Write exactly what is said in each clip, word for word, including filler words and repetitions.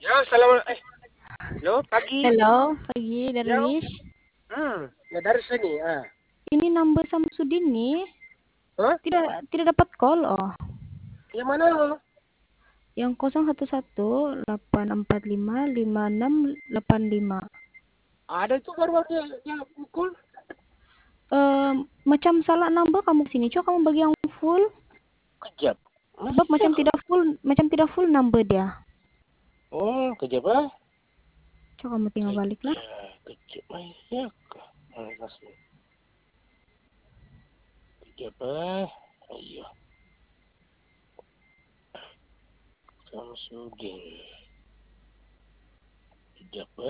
Ya, selamat eh, halo, pagi. Halo, pagi Ya, Darwish. hmm, ya dari sini. Ah, Ini number Samsudin nih. Hah? Tidak tidak dapat call oh. Yang mana lo? Yang nol satu satu delapan empat lima lima enam delapan lima. Ada itu baru dia, dia pukul. Eh, macam salah number kamu sini. Coba kamu bagi yang full. Kejap. Sebab Masa? macam tidak full, macam tidak full number dia. Oh, kejap ah. Coba kamu tinggal balik lah. Kejap, kejap. Ya, ah, langsung. Kejap ah. Ayo. Samsudin. Kejap ah.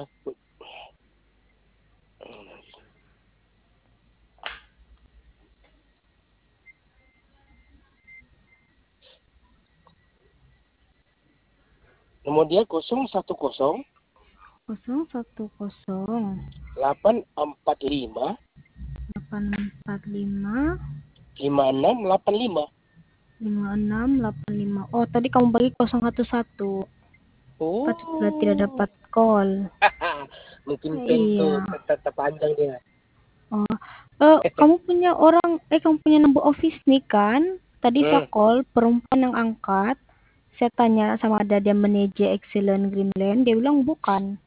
Nomor dia kosong satu kosong nol satu nol delapan empat lima delapan empat lima lima enam delapan lima. lima enam delapan lima. Oh, tadi kamu bagi nol satu satu. Patut sudah tidak Oh, dapat call. mungkin pen tuh Iya. tetap terpanjang dia. Oh, eh, kamu punya orang, eh kamu punya number office nih kan? Tadi saya Hmm. call perempuan yang angkat. Saya tanya sama ada dia manajer Excellent Greenland, dia bilang bukan.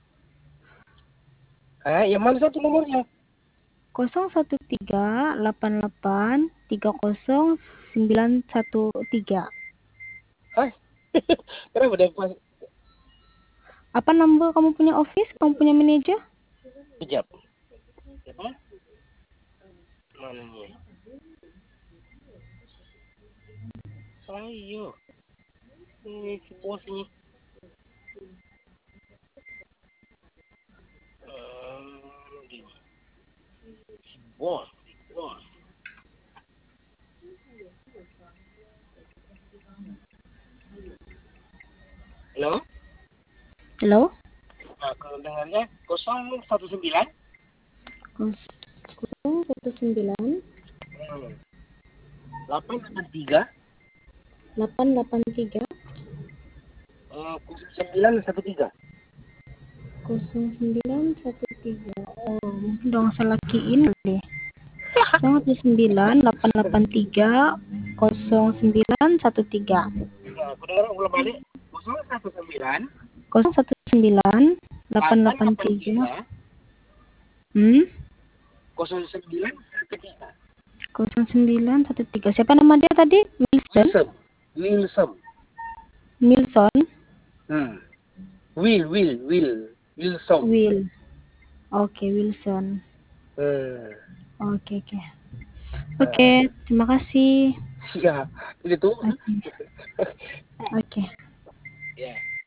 Ah, yang mana satu nomornya? nol satu tiga delapan delapan tiga nol sembilan satu tiga. Hah? Kenapa dia pas Apa number kamu punya office? Kamu punya manajer? kejap? Siapa? Mana ni? Ayo. Ini si bos ni. Um, di si bos, si bos. Hello? Halo? Nah, kalau dengarnya kosong satu sembilan. nol satu sembilan Hmm. delapan delapan tiga. delapan delapan tiga Uh, kosong sembilan satu tiga. nol sembilan satu tiga. Oh, mungkin dong salah key-in deh. nol satu sembilan delapan delapan tiga nol sembilan satu tiga Nah, aku dengar ulang balik. Kosong satu sembilan. nol satu sembilan delapan Delapan delapan delapan tiga. tiga. Hmm? Kosong sembilan satu tiga. nol sembilan satu tiga. Siapa nama dia tadi? Wilson? Wilson. Wilson. Milson? Hmm. Will, Will, Will, Wilson. Will. Oke, Wilson. Hmm. Oke, oke. Oke, Uh, terima kasih. ya, itu tuh. Oke. Oke. Ya.